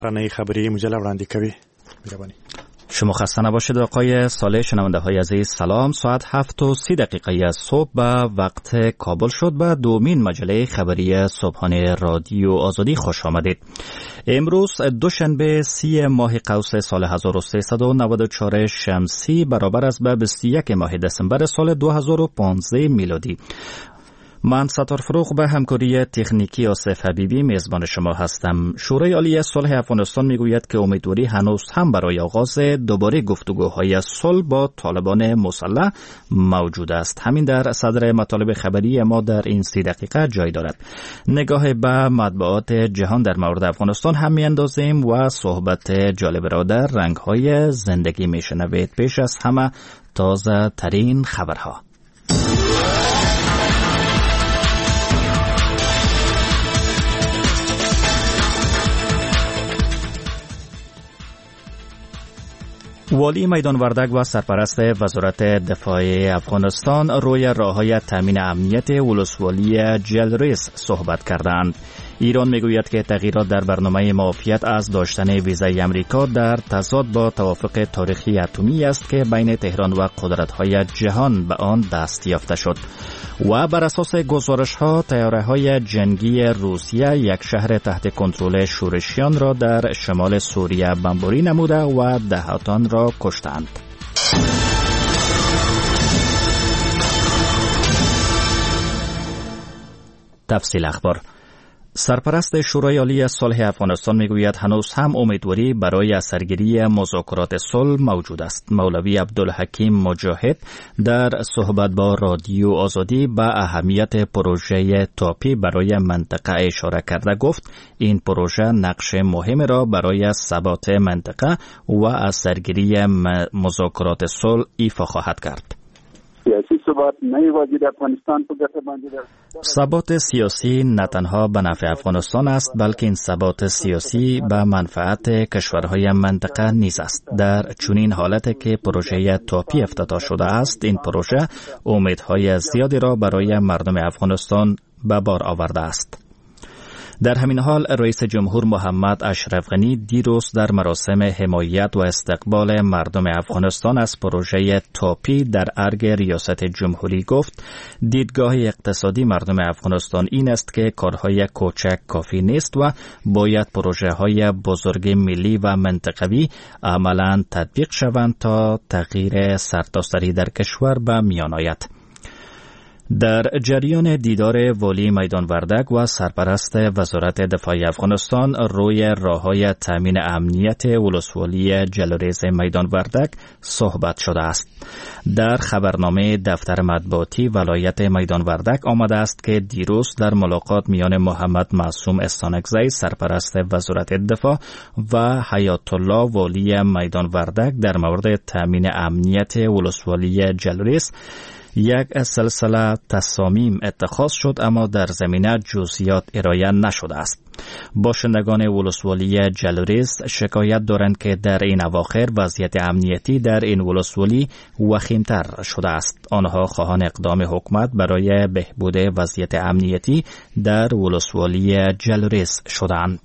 رانه خبری مجله وړاندې کوي. مهرباني. شما خسته نباشید آقای صالح. شنونده های عزیز سلام. ساعت 7:30 از صبح به وقت کابل شد. به دومین مجله خبری صبحانه رادیو آزادی خوش آمدید. امروز دوشنبه 30 ماه قوس سال 1394 شمسی برابر است به 21 ماه دسامبر سال 2015 میلادی. من ستار فروغ به همکاری تکنیکی آصف حبیبی میزبان شما هستم. شورای عالی صلح افغانستان میگوید که امیدواری هنوز هم برای آغاز دوباره گفتگوهای صلح با طالبان مسلح موجود است. همین در صدر مطالب خبری ما در این 30 دقیقه جای دارد. نگاه به مطبوعات جهان در مورد افغانستان هم میاندازیم و صحبت جالب را در رنگ‌های زندگی میشنوید. پیش از همه تازه ترین خبرها. والی میدان وردک و سرپرست وزارت دفاع افغانستان روی راه‌های تامین امنیت ولسوالی جلریس صحبت کردند. ایران میگوید که تغییرات در برنامه معافیت از داشتن ویزای امریکا در تضاد با توافق تاریخی اتمی است که بین تهران و قدرت‌های جهان به آن دست یافته شد. و بر اساس گزارش‌ها طیاره‌های جنگی روسیه یک شهر تحت کنترل شورشیان را در شمال سوریه بمباری نموده و دهاتان را کشتند. تفصیل اخبار. سرپرست شورای عالی صلح افغانستان میگوید هنوز هم امیدواری برای سرگیری مذاکرات صلح موجود است. مولوی عبدالحکیم مجاهد در صحبت با رادیو آزادی به اهمیت پروژه تاپی برای منطقه اشاره کرده. گفت این پروژه نقش مهم را برای ثبات منطقه و از سرگیری مذاکرات صلح ایفا خواهد کرد. ثبات سیاسی نه تنها به نفع افغانستان است بلکه این ثبات سیاسی به منفعت کشورهای منطقه نیز است. در چنین حالتی که پروژه تاپی افتتاح شده است، این پروژه امیدهای زیادی را برای مردم افغانستان به بار آورده است. در همین حال رئیس جمهور محمد اشرف غنی دیروز در مراسم حمایت و استقبال مردم افغانستان از پروژه تاپی در ارگ ریاست جمهوری گفت دیدگاه اقتصادی مردم افغانستان این است که کارهای کوچک کافی نیست و باید پروژه‌های بزرگ ملی و منطقوی عملاً تطبیق شوند تا تغییر سرتاسری در کشور به میان آید. در جریان دیدار والی میدان وردک و سرپرست وزارت دفاع افغانستان روی راه‌های تامین امنیت ولسوالی جلریز میدان وردک صحبت شده است. در خبرنامه دفتر مطبوعاتی ولایت میدان وردک آمده است که دیروز در ملاقات میان محمد معصوم استانکزی سرپرست وزارت دفاع و حیات الله والی میدان وردک در مورد تامین امنیت ولسوالی جلریز یک سلسله تصامیم اتخاذ شد، اما در زمینه جزئیات ارائه نشده است. باشندگان ولسوالی جلریز شکایت دارند که در این اواخر وضعیت امنیتی در این ولسوالی وخیمتر شده است. آنها خواهان اقدام حکومت برای بهبود وضعیت امنیتی در ولسوالی جلریز شدند.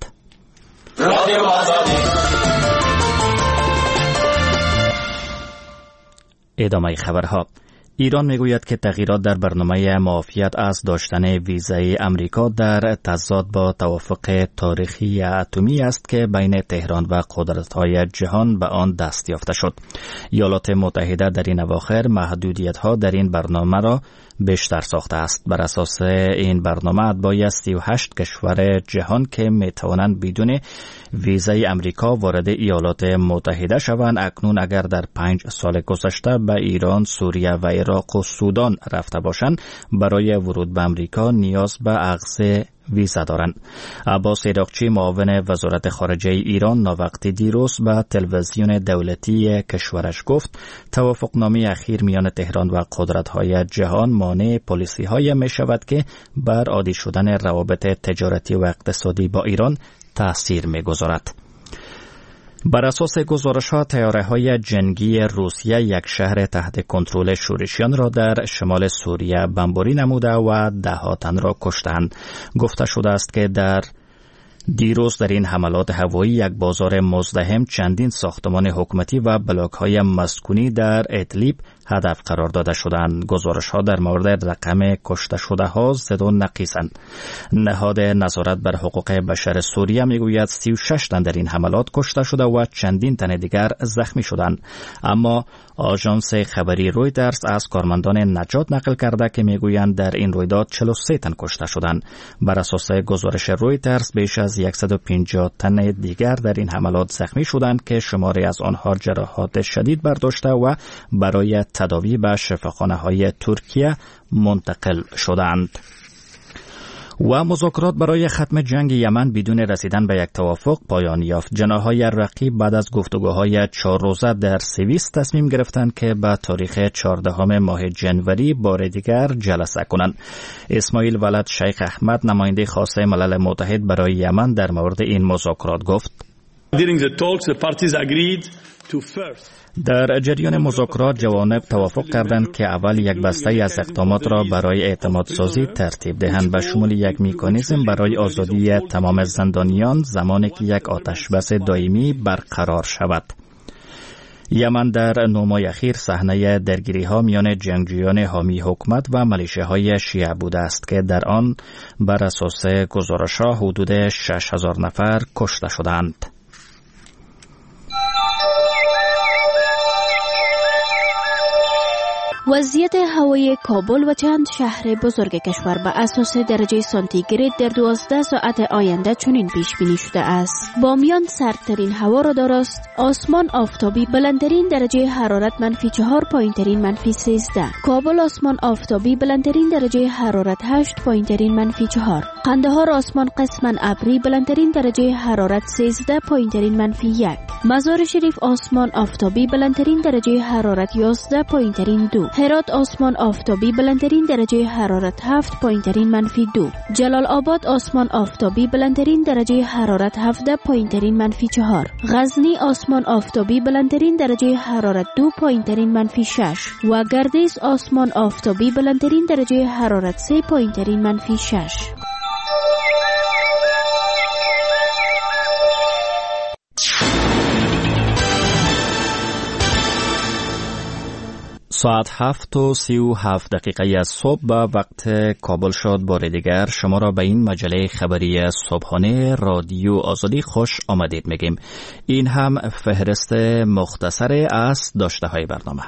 ادامه خبرها. ایران میگوید که تغییرات در برنامه معافیت از داشتن ویزای امریکا در تضاد با توافق تاریخی اتمی است که بین تهران و قدرت‌های جهان به آن دست یافته شد. ایالات متحده در این اواخر محدودیت‌ها در این برنامه را بیشتر ساخته است. بر اساس این برنامه باید 38 کشور جهان که میتوانند بدون ویزای امریکا وارد ایالات متحده شوند اکنون اگر در 5 سال گذشته به ایران، سوریه و عراق و سودان رفته باشند برای ورود به امریکا نیاز به اخذ ویزا دارند. عباس عراقچی معاون وزارت خارجه ایران ناوقتی دیروز به تلویزیون دولتی کشورش گفت توافقنامه اخیر میان تهران و قدرت‌های جهان مانع پالیسی‌های می‌شود که بر عادی شدن روابط تجارتی و اقتصادی با ایران تأثیر می‌گذارد. بر اساس گزارش‌ها طیاره‌های جنگی روسیه یک شهر تحت کنترل شورشیان را در شمال سوریه بمباری نموده و 10 تن را کشتند. گفته شده است که در دیروز در این حملات هوایی یک بازار مزدحم، چندین ساختمان حکومتی و بلاک‌های مسکونی در ادلیب هدف قرار داده شدند. گزارش‌ها در مورد رقم کشته شده ها زد و نقیصند. نهاد نظارت بر حقوق بشر سوریه میگوید 36 تن در این حملات کشته شده و چندین تن دیگر زخمی شدند. اما آژانس خبری رویترز از کارمندان نجات نقل کرده که میگویند در این رویداد 43 تن کشته شدند. بر اساس گزارش رویترز بیش از 150 تن دیگر در این حملات زخمی شدند که شماری از آنها جراحات شدید برداشته و برای تداوی به شفاخانه‌های ترکیه منتقل شدند. و مذاکرات برای ختم جنگ یمن بدون رسیدن به یک توافق پایان یافت. جناح‌های رقیب بعد از گفتگوهای 4 روزه در سوئیس تصمیم گرفتند که به تاریخ 14 ماه جنوری بار دیگر جلسه کنند. اسماعیل ولد شیخ احمد، نماینده خاص ملل متحد برای یمن، در مورد این مذاکرات گفت: در جریان مذاکرات جوانب توافق کردند که اول یک بسته از اقدامات را برای اعتماد سازی ترتیب دهند، به شمول یک مکانیزم برای آزادی تمام زندانیان زمانی که یک آتشبس دائمی برقرار شود. یمن در 9 ماه اخیر صحنه درگیری‌ها میان جنگجویان حامی حکومت و ملیشه‌های شیعه بوده است که در آن بر اساس گزارش‌ها حدود 6000 نفر کشته شدند. وضعیت هوایی کابل و چند شهر بزرگ کشور به اساس درجه سانتیگراد در 12 ساعت آینده چنین پیش بینی شده است: بامیان سردترین هوا را دارست، آسمان آفتابی بلندترین درجه حرارت -4 پایینترین -13، کابل آسمان آفتابی بلندترین درجه حرارت 8 پایینترین -4، قندهار آسمان قسما ابری بلندترین درجه حرارت 13 پایینترین -1، مزار شریف آسمان آفتابی بلندترین درجه حرارت 11 پایینترین 2، هرات آسمان آفتابی بلندترین درجه حرارت 7 پایینترین -2، جلال آباد آسمان آفتابی بلندترین درجه حرارت 17 پایینترین -4، غزنی آسمان آفتابی بلندترین درجه حرارت 2 پایینترین -6 و گردیز آسمان آفتابی بلندترین درجه حرارت 3 پایینترین -6. ساعت 7:37 از صبح به وقت کابل شد. بار دیگر شما را به این مجله خبری صبحانه رادیو آزادی خوش آمدید میگیم. این هم فهرست مختصر از داشته های برنامه.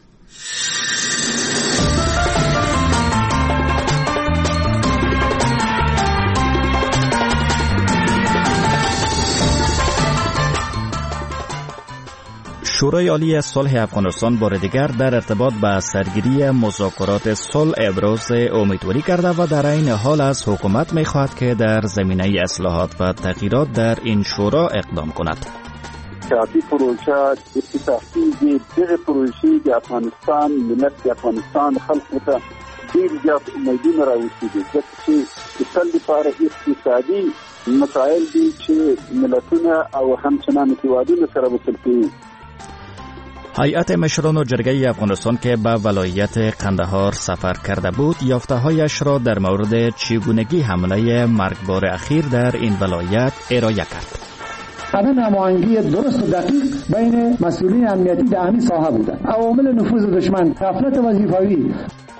شورای عالی صلح افغانستان بار دیگر در ارتباط به سرگیری مذاکرات صلح ابراز امیدواری کرده و در این حال از حکومت می‌خواهد که در زمینه اصلاحات و تغییرات در این شورا اقدام کند. شعبی پروژه تحقیق دغه پروژه د افغانستان ملت د افغانستان خلق ته ډیر زیات امیدونه راوستي چې د تل لپاره اقتصادي مسائل دي چې ملتونه او همچنان هیوادونه سره وصل کوي. هیئت مشران و جرگه افغانستان که به ولایت قندهار سفر کرده بود، یافته‌هایش را در مورد چگونگی حمله مرگبار اخیر در این ولایت ارائه کرد. عدم هماهنگی درست و دقیق بین مسئولین امنیتی در همین ساحه بودند. عوامل نفوذ دشمن، غفلت وظیفوی.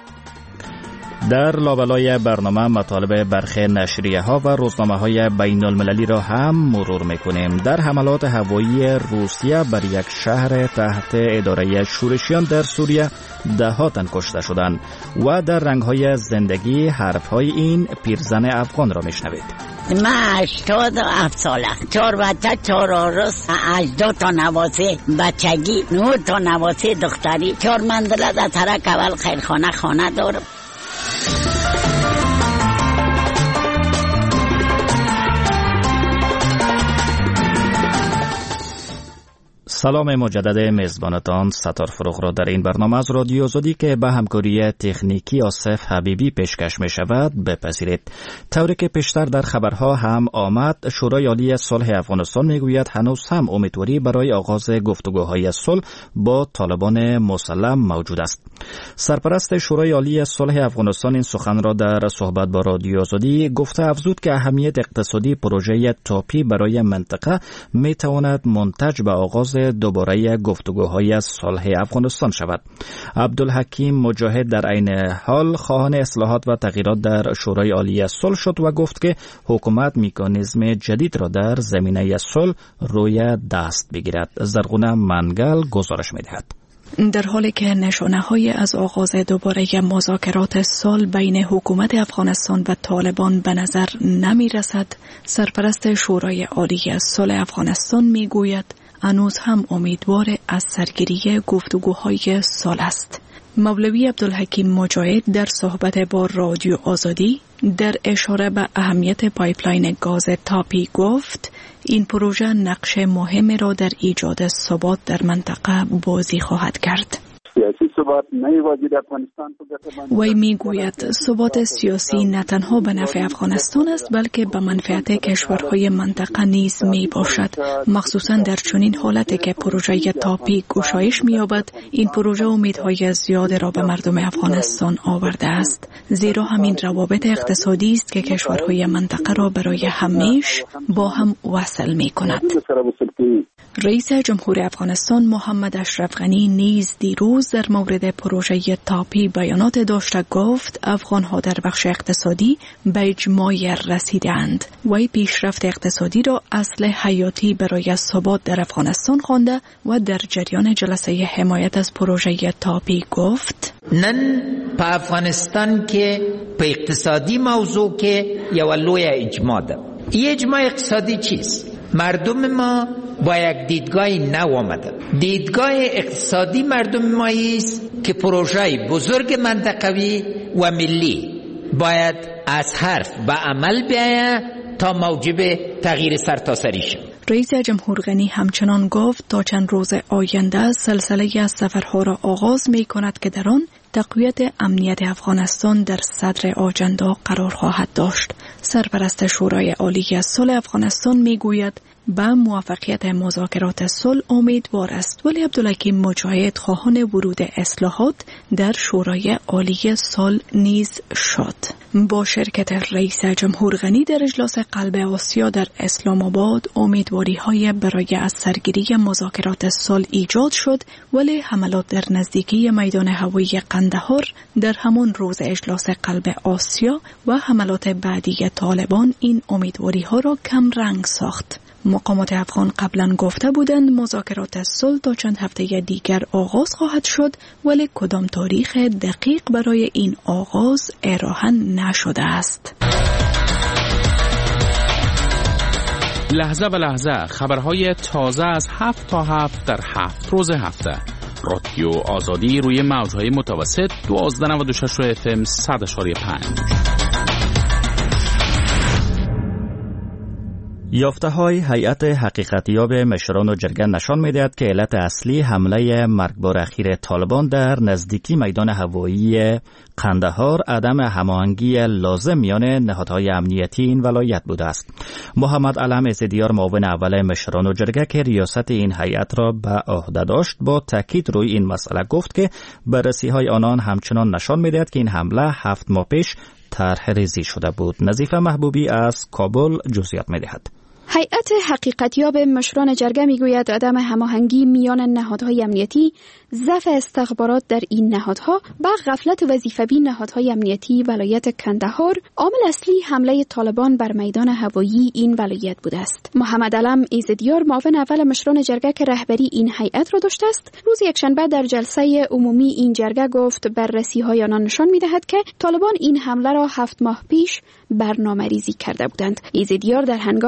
در لابلای برنامه مطالب برخی نشریه‌ها و روزنامه‌های بین‌المللی را هم مرور می‌کنیم. در حملات هوایی روسیه بر یک شهر تحت اداره شورشیان در سوریه 10 تن کشته شدند و در رنگ‌های زندگی حرف‌های این پیرزن افغان را می‌شنوید. من 87 ساله، 4 بچه، 4 عروس، 18 تا نوازه بچگی، 9 تا نوازه دختری، 4 منزله در ترک اول خیرخانه خانه دارم. سلام مجدد میزبانتان ستار فروغ را در این برنامه از رادیو آزادی که به همکاری تکنیکی آصف حبیبی پیشکش می شود بپذیرید. طوری که پیشتر در خبرها هم آمد، شورای عالی صلح افغانستان می گوید هنوز هم امیدواری برای آغاز گفتگوهای صلح با طالبان مسلم موجود است. سرپرست شورای عالی صلح افغانستان این سخن را در صحبت با رادیو آزادی گفته افزود که اهمیت اقتصادی پروژه تاپی برای منطقه می تواند منتج به آغاز دوباره گفتگوهای صلح افغانستان شود. عبدالحکیم مجاهد در عین حال خواهان اصلاحات و تغییرات در شورای عالی صلح شد و گفت که حکومت مکانیزم جدید را در زمینه صلح روی دست بگیرد. زرغونه منگل گزارش می‌دهد. در حالی که نشانه‌های از آغاز دوباره مذاکرات صلح بین حکومت افغانستان و طالبان به نظر نمی‌رسد، سرپرست شورای عالی صلح افغانستان می‌گوید هنوز هم امیدوار از سرگیری گفتگوهای صلح است. مولوی عبدالحکیم مجاهد در صحبت با رادیو آزادی در اشاره به اهمیت پایپلاین گاز تاپی گفت این پروژه نقش مهمی را در ایجاد ثبات در منطقه بازی خواهد کرد. وی میگوید ثبات سیاسی نه تنها به نفع افغانستان است بلکه به منفعت کشورهای منطقه نیز می باشد، مخصوصا در چنین حالتی که پروژه تاپی گشایش می‌یابد. این پروژه امیدهای زیاد را به مردم افغانستان آورده است، زیرا همین روابط اقتصادی است که کشورهای منطقه را برای همیشه با هم وصل می‌کند. رئیس جمهور افغانستان محمد اشرف غنی نیز دیروز در مورد پروژه تاپی بیانات داشته گفت افغان‌ها در بخش اقتصادی به اجماع رسیدند. وی پیشرفت اقتصادی را اصل حیاتی برای ثبات در افغانستان خوانده و در جریان جلسه حمایت از پروژه تاپی گفت نن په افغانستان کې په اقتصادي موضوع کې یو لوی اجماع ده. این اجماع اقتصادی چیست؟ مردم ما با یک دیدگاه نو آمده. دیدگاه اقتصادی مردم ما است که پروژه بزرگ منطقوی و ملی باید از حرف به عمل بیاید تا موجب تغییر سرتاسری شود. رئیس جمهور غنی همچنان گفت تا چند روز آینده سلسله از سفرها را آغاز می کند که در آن تقویت امنیت افغانستان در صدر آجندا قرار خواهد داشت. سرپرست شورای عالی صلح افغانستان می گوید به موفقیت مذاکرات صلح امیدوار است، ولی عبدالحکیم مجاهد خواهان ورود اصلاحات در شورای عالی صلح نیز شد. با شرکت رئیس جمهور غنی در اجلاس قلب آسیا در اسلام آباد امیدواری‌های برای از سرگیری مذاکرات صلح ایجاد شد، ولی حملات در نزدیکی میدان هوایی قندهار در همان روز اجلاس قلب آسیا و حملات بعدی طالبان این امیدواری‌ها را کم رنگ ساخت. مقامات افغان قبلا گفته بودند مذاکرات صلح تا چند هفته دیگر آغاز خواهد شد، ولی کدام تاریخ دقیق برای این آغاز ارائه نشده است. لحظه به لحظه خبرهای تازه از 7 تا 7 در 7 روز هفته. رادیو آزادی روی موجهای متوسط 1296 FM 100.5. یافته‌های هیئت حقیقتیاب مشران و جرگه نشان می‌دهد که علت اصلی حمله مرگبار اخیر طالبان در نزدیکی میدان هوایی قندهار عدم هماهنگی لازم میان نهادهای امنیتی این ولایت بوده است. محمد علم عزیدیار معاون اول مشران و جرگه که ریاست این هیئت را به عهده داشت با تاکید روی این مسئله گفت که بررسی‌های آنان همچنان نشان می‌دهد که این حمله 7 ماه پیش طرح ریزی شده بود. نظیفه محبوبی از کابل جزئیات می‌دهد. هیئت حقیقتیاب مشران جرگه میگوید عدم هماهنگی میان نهادهای امنیتی، ضعف استخبارات در این نهادها و غفلت وظیفه‌بین نهادهای امنیتی ولایت کندهار عامل اصلی حمله طالبان بر میدان هوایی این ولایت بوده است. محمد علم عزیدیار معاون اول مشران جرگه که رهبری این هیئت را داشته است، روز یکشنبه در جلسه عمومی این جرگه گفت بررسی‌های آنان نشان می‌دهد که طالبان این حمله را 7 ماه پیش برنامه‌ریزی کرده بودند. عزیدیار در هنگام ارائه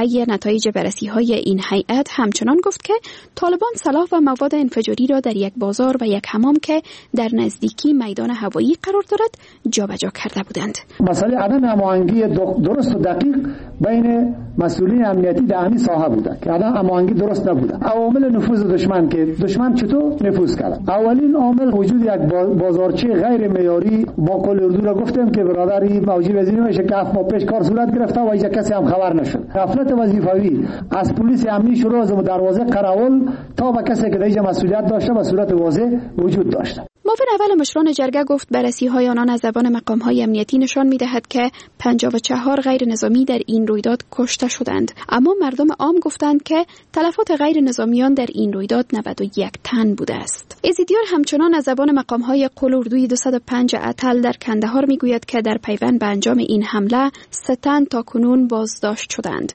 طی نتایج بررسی‌های این هیئت همچنان گفت که طالبان سلاح و مواد انفجاری را در یک بازار و یک حمام که در نزدیکی میدان هوایی قرار دارد جابجا کرده بودند. مسئله عدم هماهنگی درست و دقیق بین مسئولین امنیتی در همین ساحه بوده که عدم هماهنگی درست نبوده. عوامل نفوذ دشمن که دشمن چطور نفوذ کرد؟ اولین عامل وجود یک بازارچه غیر معیاری با کل اردو را گفتم که برادری موجی وزیر میشه که 7 ماه پیش کار صورت گرفته و هیچ کسی هم خبر نشد. غفلت وظیفوی از پلیس امنی شروع از دروازه قراول تا به کسی که دیگه مسئولیت داشته به صورت واضح وجود داشته. معاون اول مشران جرگه گفت بررسی‌های آنان از زبان مقام‌های امنیتی نشان می‌دهد که 54 غیر نظامی در این رویداد کشته شدند، اما مردم عام گفتند که تلفات غیر نظامیان در این رویداد 91 تن بوده است. ازیدیار همچنان از زبان مقام‌های قل اردوی 205 اتل در کندهار می‌گوید که در پیوند به انجام این حمله 3 تن تاکنون بازداشت شدند.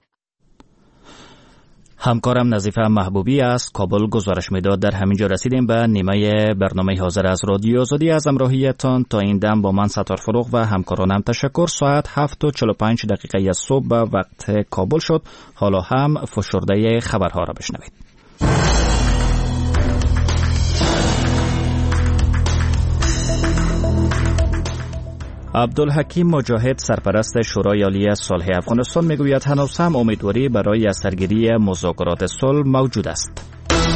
همکارم نظیفه محبوبی از کابل گزارش میداد. در همینجا رسیدیم به نیمه برنامه حاضر از رادیو آزادی. از امراهیتان تا این دم با من ستار فروغ و همکارانم تشکر. ساعت 7:45 دقیقه صبح به وقت کابل شد. حالا هم فشرده خبرها را بشنوید. عبدالحکیم مجاهد سرپرست شورای عالی صلح افغانستان میگوید هنوز هم امیدواری برای از سرگیری مذاکرات صلح موجود است.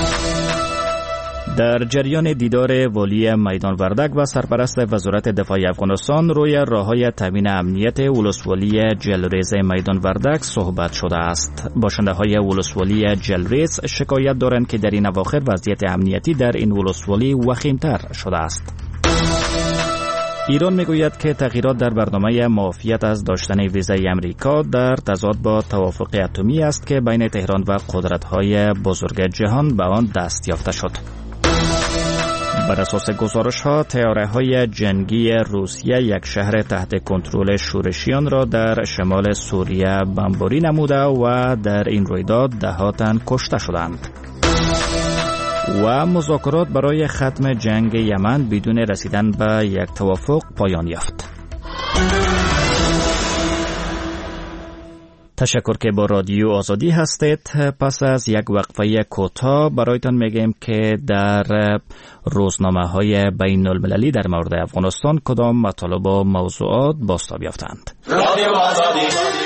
در جریان دیدار والی میدان وردک و سرپرست وزارت دفاع افغانستان روی راه‌های تامین امنیت ولسوالی جلریز میدان وردک صحبت شده است. باشنده‌های ولسوالی جلریز شکایت دارند که در این اواخر وضعیت امنیتی در این ولسوالی وخیم‌تر شده است. ایران میگوید که تغییرات در برنامه معافیت از داشتن ویزای امریکا در تضاد با توافق اتمی است که بین تهران و قدرت‌های بزرگ جهان به آن دست یافته شد. بر اساس گزارش‌ها طیاره‌های جنگی روسیه یک شهر تحت کنترل شورشیان را در شمال سوریه بمباری نموده و در این رویداد 10 تن کشته شدند. و مذاکرات برای ختم جنگ یمن بدون رسیدن به یک توافق پایان یافت. تشکر که با رادیو آزادی هستید. پس از یک وقفه کوتاه برایتان میگیم که در روزنامه‌های بین المللی در مورد افغانستان کدام مطالب و موضوعات بازتاب یافتند. رادیو آزادی.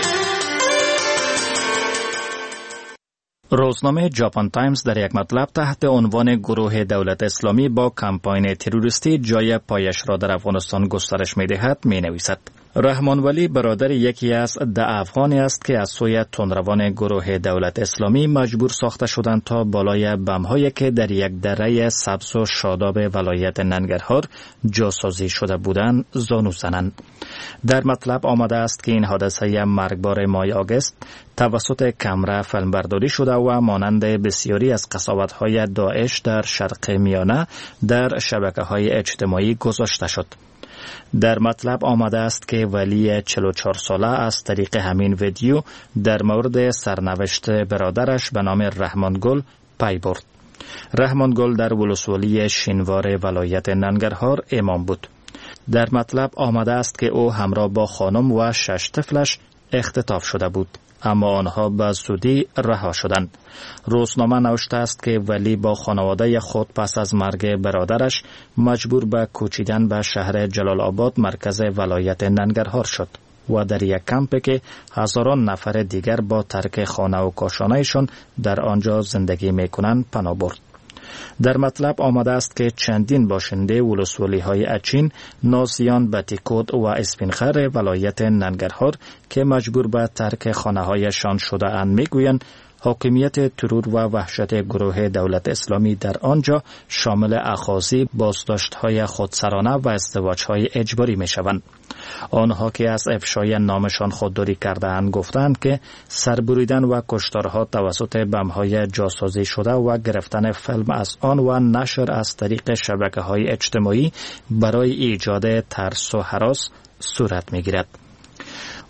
روزنامه ژاپن تایمز در یک مطلب تحت عنوان گروه دولت اسلامی با کمپاین تروریستی جای پایش را در افغانستان گسترش می‌دهد می‌نویسد: رحمان ولی برادر یکی از 10 افغانی است که از سوی تندروان گروه دولت اسلامی مجبور ساخته شدند تا بالای بم‌هایی که در یک دره سبز و شاداب ولایت ننگرهار جاسازی شده بودند زانو زنند. در مطلب آمده است که این حادثه مرگبار ماه آگوست توسط کمره فیلمبرداری شده و مانند بسیاری از قساوت‌های داعش در شرق میانه در شبکه‌های اجتماعی گذاشته شد. در مطلب آمده است که ولی 44 ساله از طریق همین ویدیو در مورد سرنوشت برادرش به نام رحمان گل پی برد. رحمان گل در ولسوالی شینوار ولایت ننگرهار امام بود. در مطلب آمده است که او همراه با خانم و 6 طفلش اختطاف شده بود، اما آنها به زودی رها شدند. روزنامه نوشته است که ولی با خانواده خود پس از مرگ برادرش مجبور به کوچیدن به شهر جلال آباد مرکز ولایت ننگرهار شد و در یک کمپی که هزاران نفر دیگر با ترک خانه و کاشانه‌شان در آنجا زندگی می‌کنند پناه برد. در مطلب آمده است که چندین باشنده ولسوالی‌های اچین، نازیان، بتیکود و اسپینخر ولایت ننگرهار که مجبور به ترک خانه‌هایشان شده اند میگویند حاکمیت ترور و وحشت گروه دولت اسلامی در آنجا شامل اخاذی، بازداشت‌های خودسرانه و ازدواج‌های اجباری می‌شوند. آنها که از افشای نامشان خودداری کرده‌اند گفتند که سربریدن و کشتارها توسط بم‌های جاسازی شده و گرفتن فیلم از آن و نشر از طریق شبکه‌های اجتماعی برای ایجاد ترس و هراس صورت می‌گیرد.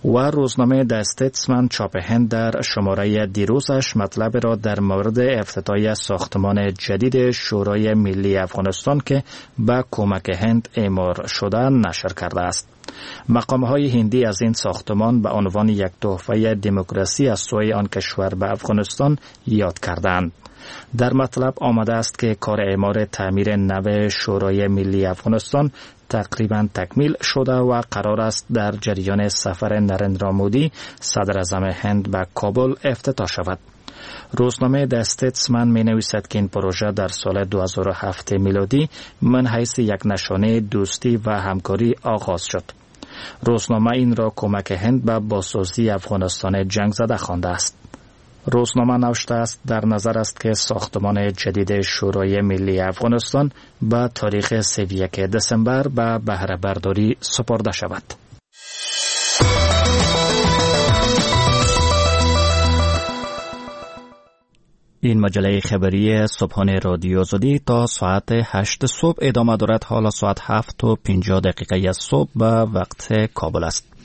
و روزنامه د استیتسمن چاپ هند در شماره دیروزش مطلب را در مورد افتتاح ساختمان جدید شورای ملی افغانستان که به کمک هند اعمار شده نشر کرده است. مقام‌های هندی از این ساختمان به عنوان یک تحفه دموکراسی از سوی آن کشور به افغانستان یاد کردند. در مطلب آمده است که کار اعمار تعمیر نو شورای ملی افغانستان تقریبا تکمیل شده و قرار است در جریان سفر نریندرا مودی صدر اعظم هند به کابل افتتاح شود. روزنامه د استیتسمن می نویسد که این پروژه در سال 2007 میلادی من حیث یک نشانه دوستی و همکاری آغاز شد. روزنامه این را کمک هند به بازسازی افغانستان جنگ زده خوانده است. روزنامه نوشته است در نظر است که ساختمان جدید شورای ملی افغانستان به تاریخ 31 دسامبر به بهره برداری سپرده شود. این مجله خبری صبحانه رادیو آزادی تا ساعت 8 صبح ادامه دارد. حالا ساعت 7:50 از صبح به وقت کابل است.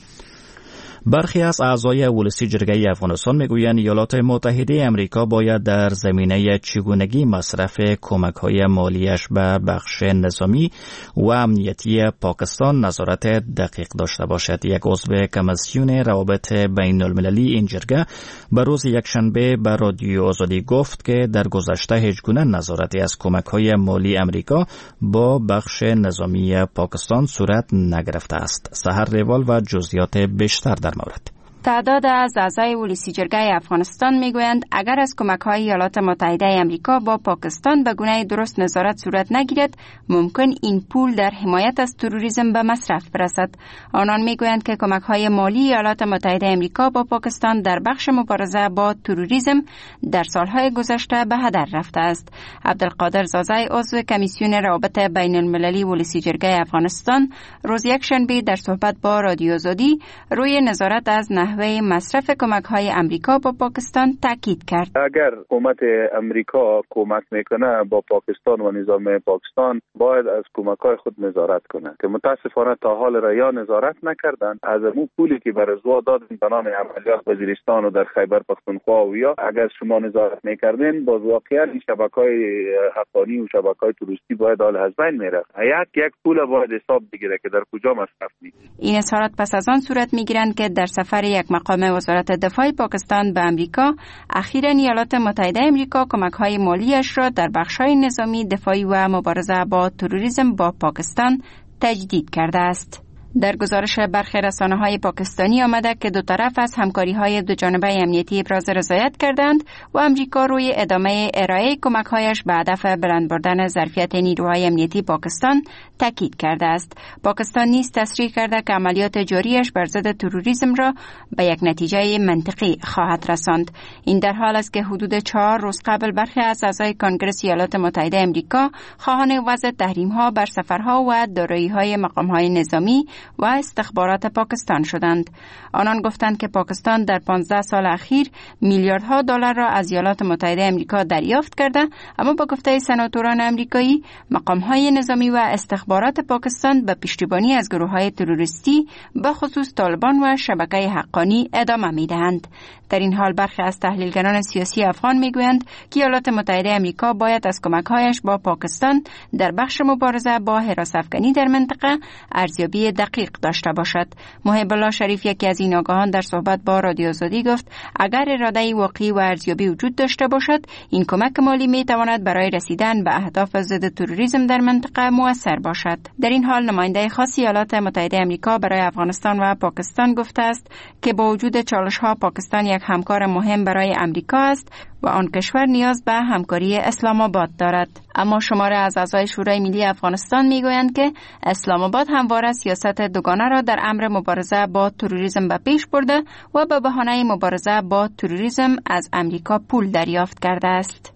برخی از اعضای ولسی جرگه افغانستان میگویند ایالات متحده امریکا باید در زمینه چگونگی مصرف کمک‌های مالیش به بخش نظامی و امنیتی پاکستان نظارت دقیق داشته باشد. یک عضو کمیسیون روابط بین المللی این جرگه به روز یکشنبه به رادیو آزادی گفت که در گذشته هیچگونه نظارتی از کمک‌های مالی امریکا با بخش نظامی پاکستان صورت نگرفته است. سحر روال و جزئیات بیشتر در مورد. تعداد از اعضای ولسی جرگه افغانستان میگویند اگر از کمک‌های ایالات متحده آمریکا با پاکستان به گونه درست نظارت صورت نگیرد، ممکن این پول در حمایت از تروریسم به مصرف برسد. آنان میگویند که کمک‌های مالی ایالات متحده آمریکا با پاکستان در بخش مبارزه با تروریسم در سالهای گذشته به هدر رفته است. عبدالقادر زازای عضو کمیسیون روابط بین المللی ولسی جرگه افغانستان روز یکشنبه در صحبت با رادیو آزادی روی نظارت از نحوه مصرف کمک‌های امریکا با پاکستان تاکید کرد. اگر حکومت امریکا کمک میکنه با پاکستان و نظام پاکستان، باید از کمک‌های خود نظارت کنه که متاسفانه تا حال را یا نظارت نکردن. از اون پولی که برای زوا دادن به نام عملیات وزیرستان و در خیبر پختونخوا و یا اگر شما نظارت میکردین، باز واقعا این شبکه‌های حقانی و شبکه‌های توریستی باید حال از بین میرفت. یک پول باید حساب بگیره که در کجا مصرف میشه. این اظهارات پس از آن صورت میگیرند که در سفر یک مقام وزارت دفاع پاکستان به امریکا، اخیراً ایالات متحده امریکا کمک‌های مالیش را در بخش‌های نظامی، دفاعی و مبارزه با تروریسم با پاکستان تجدید کرده است. در گزارش برخی رسانه‌های پاکستانی آمده که دو طرف از همکاری‌های دوجانبه امنیتی ابراز رضایت کردند و امریکا روی ادامه ارائه کمک‌هایش به هدف بلند بردن ظرفیت نیروهای امنیتی پاکستان تاکید کرده است. پاکستان نیز تصریح کرده که عملیات جاریش بر ضد تروریسم را به یک نتیجه منطقی خواهد رساند. این در حال است که حدود 4 روز قبل برخی از اعضای کنگره ایالات متحده آمریکا خواهان وضع تحریم‌ها بر سفرها و دارایی‌های مقام‌های نظامی و استخبارات پاکستان شدند. آنان گفتند که پاکستان در 15 سال اخیر میلیاردها دلار را از ایالات متحده آمریکا دریافت کرده، اما با گفته سناتوران آمریکایی، مقام‌های نظامی و استخبارات پاکستان به پشتیبانی از گروه‌های تروریستی به خصوص طالبان و شبکه حقانی ادامه می‌دهند. در این حال برخی از تحلیلگران سیاسی افغان می‌گویند که ایالات متحده آمریکا باید از کمک‌هایش با پاکستان در بخش مبارزه با هراس‌افکنی در منطقه ارزیابی دقیق داشته باشد. محب الله شریف، یکی از این آگاهان، در صحبت با رادیو آزادی گفت اگر اراده واقعی و ارزیابی وجود داشته باشد، این کمک مالی می‌تواند برای رسیدن به اهداف ضد تروریسم در منطقه مؤثر باشد. در این حال نماینده خاص ایالات متحده آمریکا برای افغانستان و پاکستان گفته است که با وجود چالش‌ها، پاکستان یک همکار مهم برای امریکا است و آن کشور نیاز به همکاری اسلام آباد دارد. اما شماره از اعضای شورای ملی افغانستان میگویند که اسلام آباد همواره سیاست دوگانه را در امر مبارزه با تروریسم به پیش برده و به بهانه مبارزه با تروریسم از امریکا پول دریافت کرده است.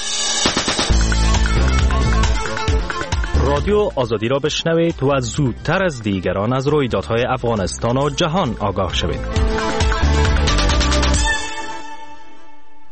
رادیو آزادی را بشنوید و زودتر از دیگران از رویدادهای افغانستان و جهان آگاه شوید.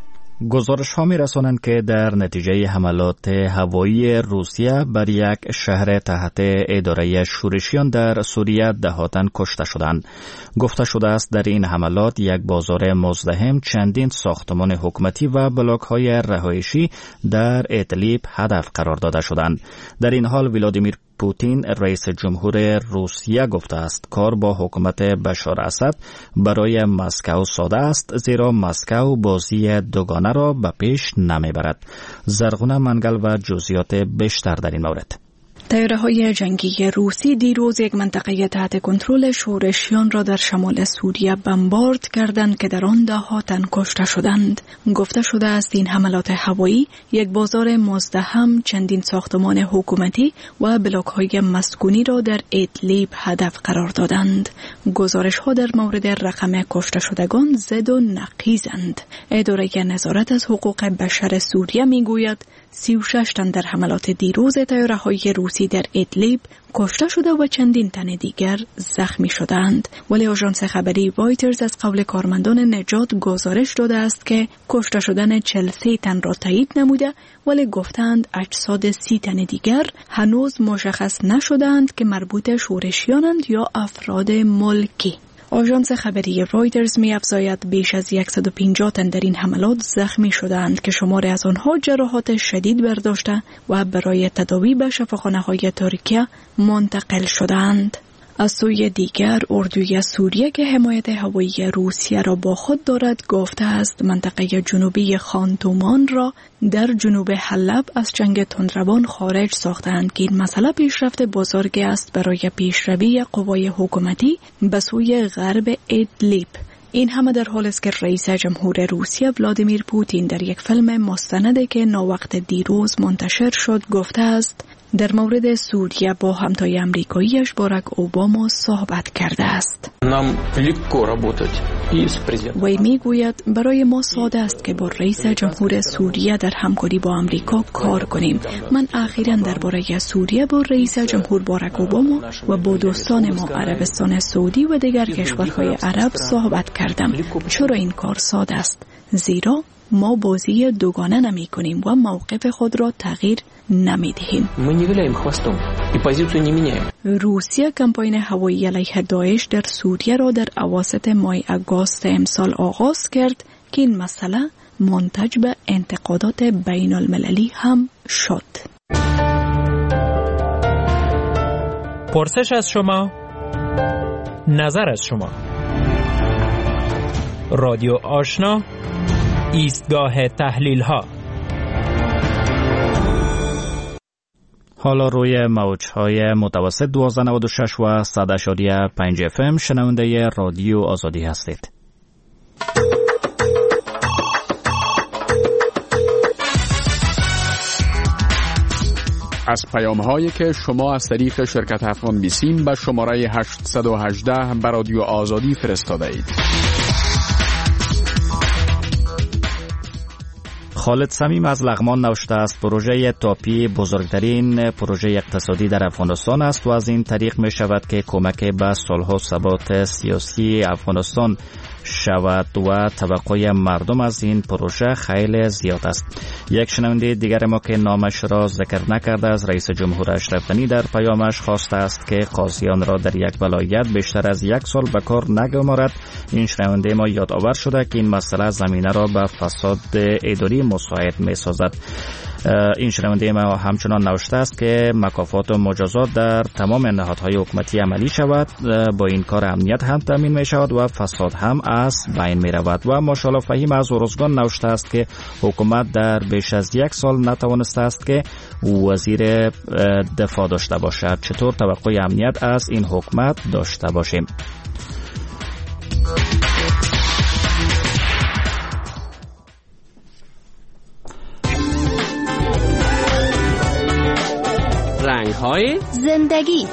گزارش ها می رسانند که در نتیجه حملات هوایی روسیه بر یک شهر تحت اداره شورشیان در سوریه دهاتن کشته شدند. گفته شده است در این حملات یک بازار مزدحم، چندین ساختمان حکومتی و بلاک های رهایشی در ادلیب هدف قرار داده شدند. در این حال ولادیمیر پوتین رئیس جمهور روسیه گفته است کار با حکومت بشار اسد برای مسکو ساده است، زیرا مسکو بازی دوگانه را به پیش نمیبرد. زرغونه منگل و جزئیات بیشتر در این مورد. طیاره‌های جنگی روسی دیروز یک منطقه تحت کنترل شورشیان را در شمال سوریه بمبارد کردند که در آن ده‌ها تن کشته شدند. گفته شده است این حملات هوایی یک بازار مزدحم، چندین ساختمان حکومتی و بلاک‌های مسکونی را در ادلیب هدف قرار دادند. گزارش‌ها در مورد رقم کشته شدگان زد و نقیزند. اداره نظارت از حقوق بشر سوریه می‌گوید 36 تن در حملات دیروز طیاره‌های روسی در ادلیب کشته شده و چندین تن دیگر زخمی شدند. ولی آژانس خبری رایترز از قول کارمندان نجات گزارش داده است که کشته شدن 43 تن را تایید نموده، ولی گفتند اجساد 30 تن دیگر هنوز مشخص نشدند که مربوط شورشیانند یا افراد ملکی. آژانس خبری رایترز می‌افزاید بیش از 150 تن در این حملات زخمی شدند که شماری از آنها جراحات شدید برداشته و برای تداوی به شفاخانه‌های ترکیه منتقل شدند. از سوی دیگر اردوی سوریه که حمایت هوایی روسیه را با خود دارد گفته است منطقه جنوبی خان تومان را در جنوب حلب از جنگ تندروان خارج ساختند که این مسئله پیشرفت بزرگی است برای پیشروی قوای حکومتی به سوی غرب ادلیب. این همه در حالی است که رئیس جمهور روسیه ولادیمیر پوتین در یک فیلم مستندی که ناوقت دیروز منتشر شد گفته است در مورد سوریه با همتای امریکاییش باراک اوباما صحبت کرده است. وی میگوید برای ما ساده است که با رئیس جمهور سوریه در همکاری با امریکا کار کنیم. من اخیراً درباره سوریه با رئیس جمهور باراک اوباما و با دوستان ما عربستان سعودی و دیگر کشورهای عرب صحبت کردم. چرا این کار ساده است؟ زیرا ما بازی دوگانه نمی کنیم و موقف خود را تغییر نمی دهیم. روسیه کمپاین هوایی علیه داعش در سوریه را در اواسط ماه آگوست امسال آغاز کرد که این مسئله منتج به انتقادات بین المللی هم شد. پرسش از شما، نظر از شما. رادیو آشنا، ایستگاه تحلیل ها. حالا روی موج‌های متوسط 1296 و 100.5 FM شنونده رادیو آزادی هستید. از پیام‌هایی که شما از طریق شرکت افغان بیسیم به شماره 818 به رادیو آزادی فرستاده اید. خالد صمیم از لغمان نوشته است پروژه تاپی بزرگترین پروژه اقتصادی در افغانستان است و از این طریق می شود که کمک به صلح و ثبات سیاسی افغانستان شود و توقع مردم از این پروژه خیلی زیاد است. یک شنونده دیگر ما که نامش را ذکر نکرده از رئیس جمهور اشرف غنی در پیامش خواسته است که قاضیان را در یک ولایت بیشتر از 1 سال به کار نگمارد. این شنونده ما یادآور شده که این مسئله زمینه را به فساد اداری مساعد می سازد. این شنونده ما همچنان نوشته است که مکافات و مجازات در تمام نهادهای حکومتی عملی شود. با این کار امنیت هم تامین می شود و فساد هم از بین می رود. و ماشاءالله فهیم از ارزگان نوشته است که حکومت در بیش از 1 سال نتوانسته است که وزیر دفاع داشته باشد. چطور توقع امنیت از این حکومت داشته باشیم؟ رنگ‌های زندگی.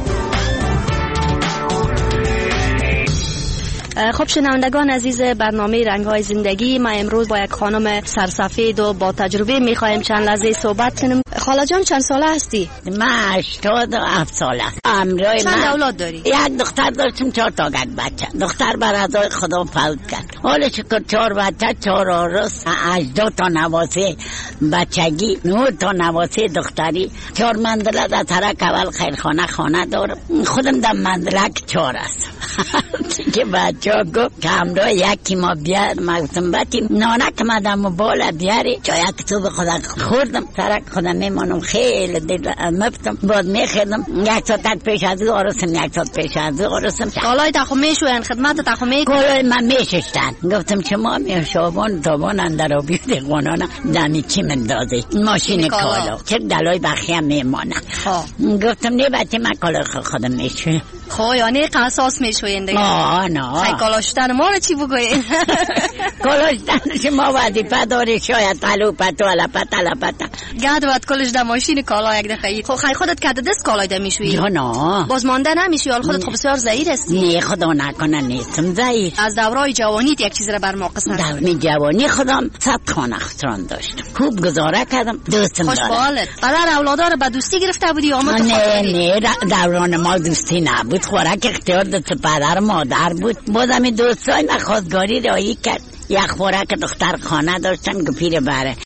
خب شنوندگان عزیز برنامه رنگ‌های زندگی، ما امروز با یک خانم سرسفید و با تجربه می‌خوایم چند لحظه صحبت کنیم. خاله جان چند ساله هستی؟ من 87 ساله. امرای چند اولاد داری؟ یک دختر داشتم 4 تا بچه. دختر بر ازای خدا فوت کرد. حالا شکر 4 بچه 4 عروس 80 تا نواسه بچگی 9 تا نواسه دختری 4 منزله در ترک اول خیرخانه دارم. خودم در منزلک 4 است. که بچه ها گفت که همراه یکی ما بیار ما گفتم بچه نانک مدم و بالا بیاری چای تو به خدا خوردم ترک خودم میمانم خیلی دل مفتم بعد میخیدم 1 ساعت پیش از او عروسم 1 ساعت پیش از او عروسم کالای تخو میشوین خدمت تخو میکنن کالای من میششتن گفتم شما شابان تابان اندر آبی دیگانانا دمی چی مندازی ماشین کالا چه دلای بخی هم میمانه گفتم نه بچه من کالای خودم میشویم خو یعنی قصاص میشوین دیگه نه خیلی کالاشتن ما رو چی بگوین کالاشتن شما وظیفه داری شاید تلوپت و لپت گرد باید کلش در ماشین کالا یک دفعه خو خیلی خودت کده دست کالای در میشوی یا نه باز مانده نمیشی حال خودت خب بسیار ضعیف هستی نه خدا نکنه نیستم ضعیف از دورای جوانیت یک چیز را بر ما قسم دوران جوانی خودم 100 خانه خسران داشتم خوب گزاره کردم دوستم دارم خوشحالت پدر اولادا رو به دوستی گرفته بودی آمد نه دوران ما دوستی نبود خوراک اختیار دست پدر مادر بود بازم دوستای من خواستگاری رایی کرد یک خوراک دختر خانه داشتن گپیر بره